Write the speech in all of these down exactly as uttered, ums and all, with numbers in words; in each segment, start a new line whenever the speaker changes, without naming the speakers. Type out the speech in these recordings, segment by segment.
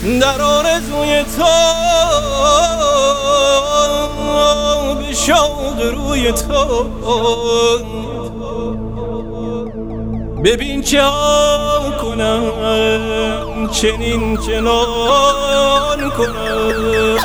در آرزوی تو به شوق روی تو ببین چه ها کنم چنین چنان کنم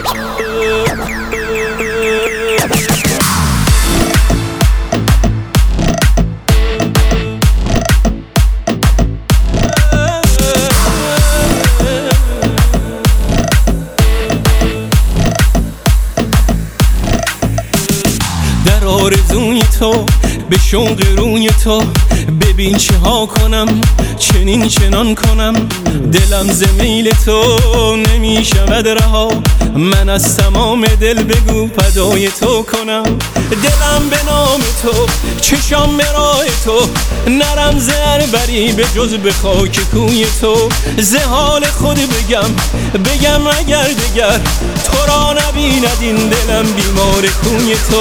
در آرزوی تو به شوق روی تو ببین چه ها کنم چنین چنان کنم دلم ز میل تو نمی شود رها من از تمام دل بگو فدای تو کنم دلم به نام تو چشام به راه تو نرم زر بری به جز به خاک کوی تو ز حال خود بگم بگم اگر دگر تو را نبیند این دلم بیمار کوی تو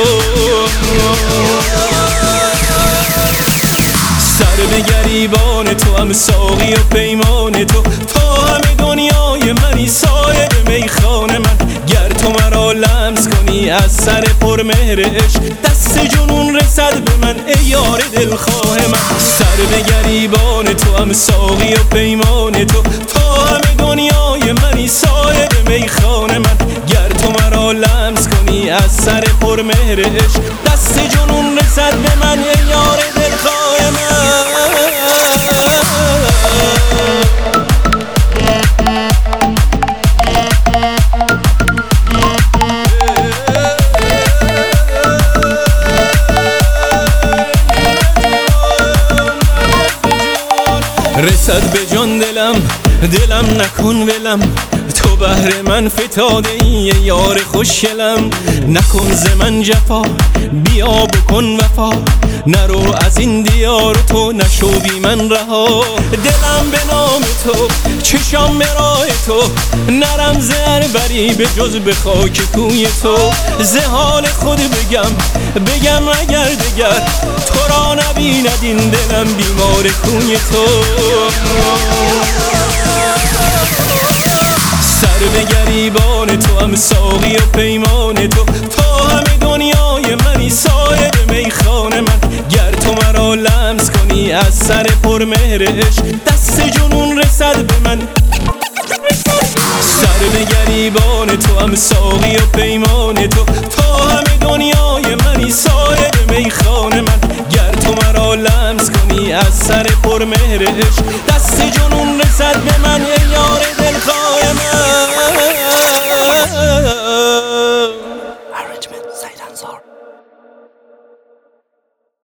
سر به گریبان تو هم ساقی و پیمان تو تا همه دنیای منی صاحب میخانه من گر تو مرا لمس کنی از سر پرمهر عشق دست جنون رسد به من ای یار دلخواه من سر به گریبان تو هم ساقی و پیمان تو تا همه دنیای منی صاحب میخانه من گر تو مرا لمس کنی از سر پرمهر عشق دست جنون رسد به من ای یار دلخواه من رسد به جان دلم دلم نکن ولم تو بهر من فتاده ای یار خوشگلم نکن ز من جفا بیا بکن وفا نرو از این دیار تو نشوی من رها دلم به نام تو چشام به راه تو نرم زر بری به جز به خاک کوی تو ز حال خود بگم بگم اگر دگر تو را نبیند این دلم بیمار کوی تو سر به گریبان تو هم ساقی و پیمان تو تا همه دنیای منی صاحب میخانه من گر تو مرا لمس کنی از سر پرمهر عشق دست جنون رسد به من سر به گریبان تو هم ساقی و پیمان تو تا همه دنیای منی صاحب میخانه من گر تو مرا لمس کنی از سر پرمهر عشق دست جنون رسد به من ای یار دلخواه من. Arrangement, Said Ansar.